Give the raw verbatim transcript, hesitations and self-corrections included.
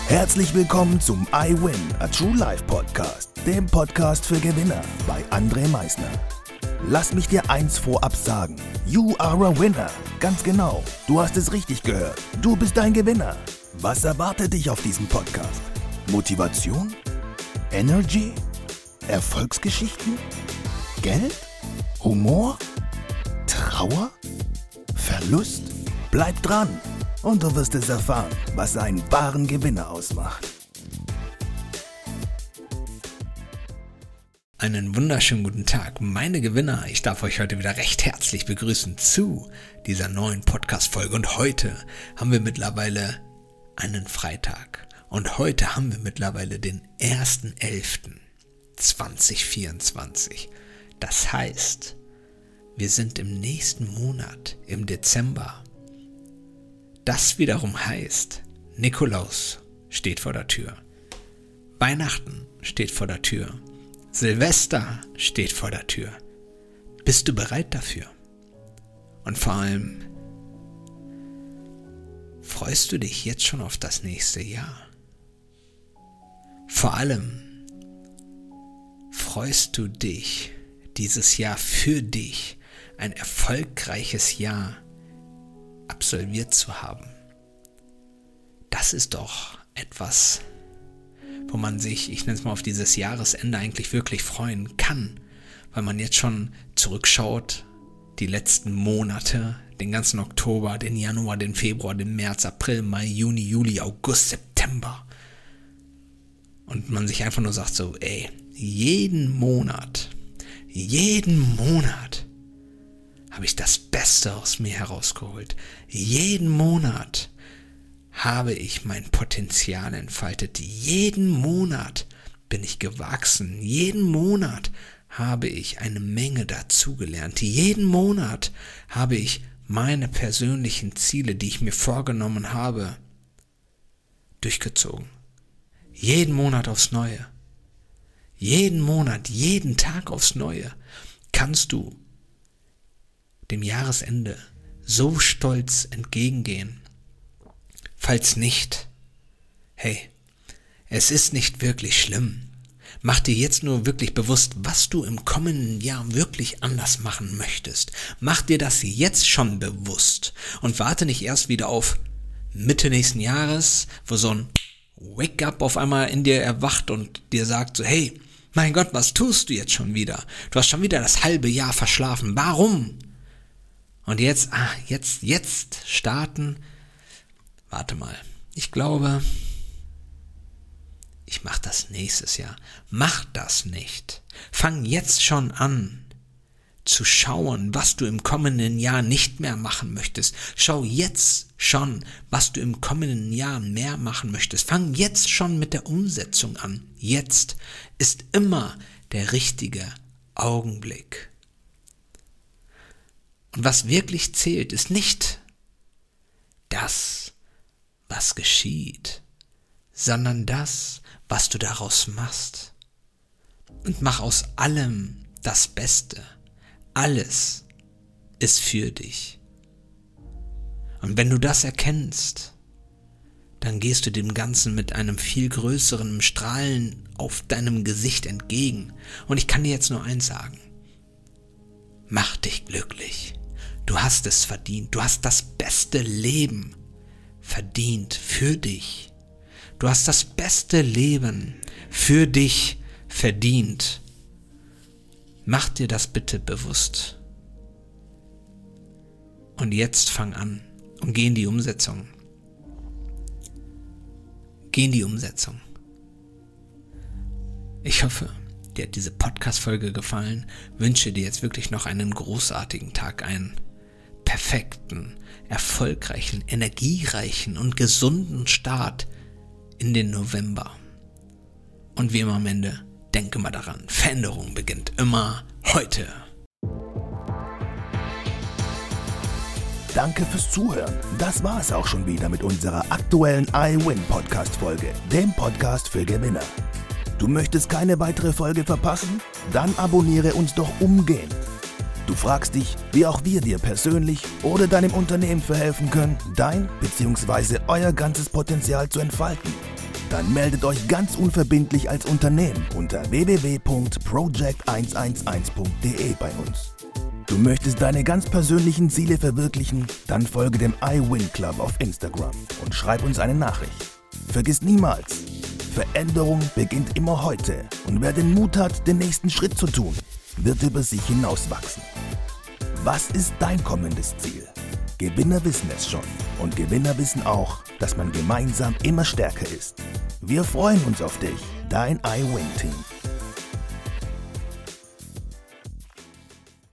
Herzlich willkommen zum I Win, a True Life Podcast, dem Podcast für Gewinner bei André Meisner. Lass mich dir eins vorab sagen, you are a winner. Ganz genau, du hast es richtig gehört, du bist ein Gewinner. Was erwartet dich auf diesem Podcast? Motivation? Energy? Erfolgsgeschichten? Geld? Humor? Trauer? Verlust? Bleib dran und du wirst es erfahren, was einen wahren Gewinner ausmacht. Einen wunderschönen guten Tag, meine Gewinner. Ich darf euch heute wieder recht herzlich begrüßen zu dieser neuen Podcast-Folge. Und heute haben wir mittlerweile einen Freitag. Und heute haben wir mittlerweile den ersten elften zweitausendvierundzwanzig. Das heißt, wir sind im nächsten Monat, im Dezember. Das wiederum heißt, Nikolaus steht vor der Tür. Weihnachten steht vor der Tür. Silvester steht vor der Tür. Bist du bereit dafür? Und vor allem, freust du dich jetzt schon auf das nächste Jahr? Vor allem, freust du dich, dieses Jahr für dich ein erfolgreiches Jahr absolviert zu haben? Das ist doch etwas, wo man sich, ich nenne es mal, auf dieses Jahresende eigentlich wirklich freuen kann, weil man jetzt schon zurückschaut, die letzten Monate, den ganzen Oktober, den Januar, den Februar, den März, April, Mai, Juni, Juli, August, September. Und man sich einfach nur sagt so, ey, jeden Monat, jeden Monat habe ich das Beste aus mir herausgeholt. Jeden Monat habe ich mein Potenzial entfaltet. Jeden Monat bin ich gewachsen. Jeden Monat habe ich eine Menge dazugelernt. Jeden Monat habe ich meine persönlichen Ziele, die ich mir vorgenommen habe, durchgezogen. Jeden Monat aufs Neue. Jeden Monat, jeden Tag aufs Neue kannst du dem Jahresende so stolz entgegengehen. Falls nicht, hey, es ist nicht wirklich schlimm. Mach dir jetzt nur wirklich bewusst, was du im kommenden Jahr wirklich anders machen möchtest. Mach dir das jetzt schon bewusst und warte nicht erst wieder auf Mitte nächsten Jahres, wo so ein Wake-up auf einmal in dir erwacht und dir sagt so, hey, mein Gott, was tust du jetzt schon wieder? Du hast schon wieder das halbe Jahr verschlafen. Warum? Und jetzt, ah, jetzt, jetzt starten. Warte mal, ich glaube, ich mache das nächstes Jahr. Mach das nicht. Fang jetzt schon an zu schauen, was du im kommenden Jahr nicht mehr machen möchtest. Schau jetzt schon, was du im kommenden Jahr mehr machen möchtest. Fang jetzt schon mit der Umsetzung an. Jetzt ist immer der richtige Augenblick. Und was wirklich zählt, ist nicht das, was geschieht, sondern das, was du daraus machst. Und mach aus allem das Beste. Alles ist für dich. Und wenn du das erkennst, dann gehst du dem Ganzen mit einem viel größeren Strahlen auf deinem Gesicht entgegen. Und ich kann dir jetzt nur eins sagen. Mach dich glücklich. Du hast es verdient. Du hast das beste Leben verdient für dich. Du hast das beste Leben für dich verdient. Mach dir das bitte bewusst. Und jetzt fang an und geh in die Umsetzung. Geh in die Umsetzung. Ich hoffe, dir hat diese Podcast-Folge gefallen. Wünsche dir jetzt wirklich noch einen großartigen Tag, einen perfekten, erfolgreichen, energiereichen und gesunden Start in den November. Und wie immer am Ende, denke mal daran, Veränderung beginnt immer heute. Danke fürs Zuhören. Das war es auch schon wieder mit unserer aktuellen I Win Podcast Folge, dem Podcast für Gewinner. Du möchtest keine weitere Folge verpassen? Dann abonniere uns doch umgehend. Du fragst dich, wie auch wir dir persönlich oder deinem Unternehmen verhelfen können, dein bzw. euer ganzes Potenzial zu entfalten. Dann meldet euch ganz unverbindlich als Unternehmen unter w w w punkt project eins eins eins punkt d e bei uns. Du möchtest deine ganz persönlichen Ziele verwirklichen? Dann folge dem iWin Club auf Instagram und schreib uns eine Nachricht. Vergiss niemals, Veränderung beginnt immer heute und wer den Mut hat, den nächsten Schritt zu tun, wird über sich hinauswachsen. Was ist dein kommendes Ziel? Gewinner wissen es schon und Gewinner wissen auch, dass man gemeinsam immer stärker ist. Wir freuen uns auf dich, dein iWin-Team.